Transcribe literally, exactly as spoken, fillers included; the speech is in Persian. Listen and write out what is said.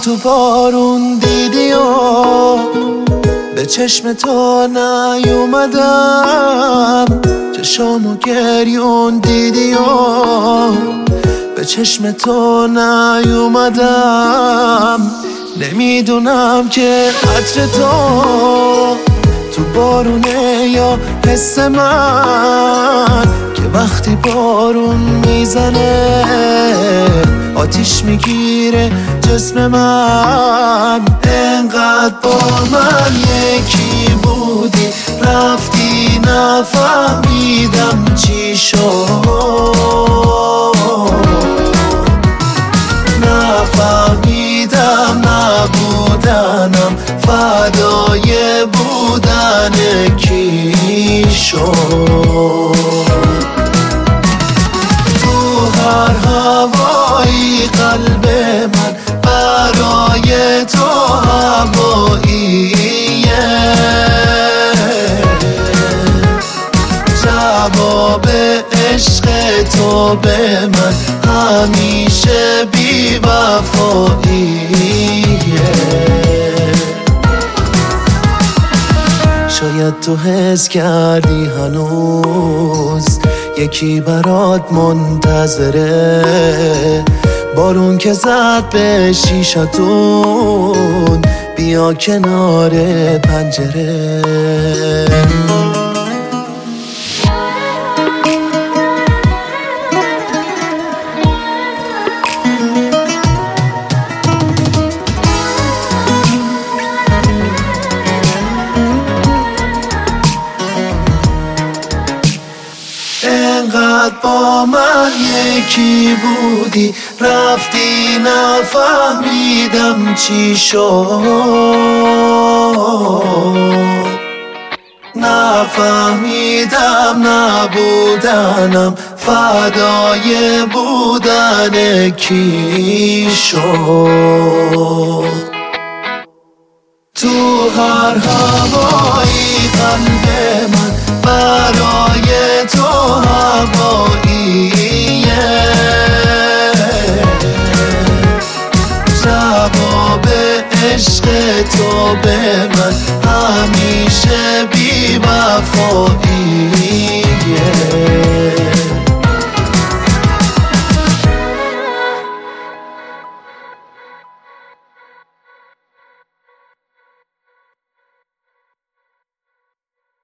تو بارون دیدی و به چشم تو نیومدم، چشامو گریون دیدی و به چشم تو نیومدم. نمیدونم که عطر تو تو بارونه یا حس من، که وقتی بارون میزنه آتیش میگیره جسم من. انقدر با من یکی بودی رفتی نفهمیدم چی شد، نفهمیدم نبودنم فدای بودن کی شد. تو هر هوایی قلب من برای تو هواییه، جواب عشق تو به من همیشه بی وفاییه. شاید تو حس کردی هنوز یکی برات منتظره، بارون که زد به شیشتون بیا کنار پنجره. انقدر با من یکی بودی رفتی نفهمیدم چی شد، نفهمیدم نبودنم فدای بودن کی شد. تو هر هوایی قلب من برای تو هواییه، جواب عشق تو به من همیشه بی وفاییه.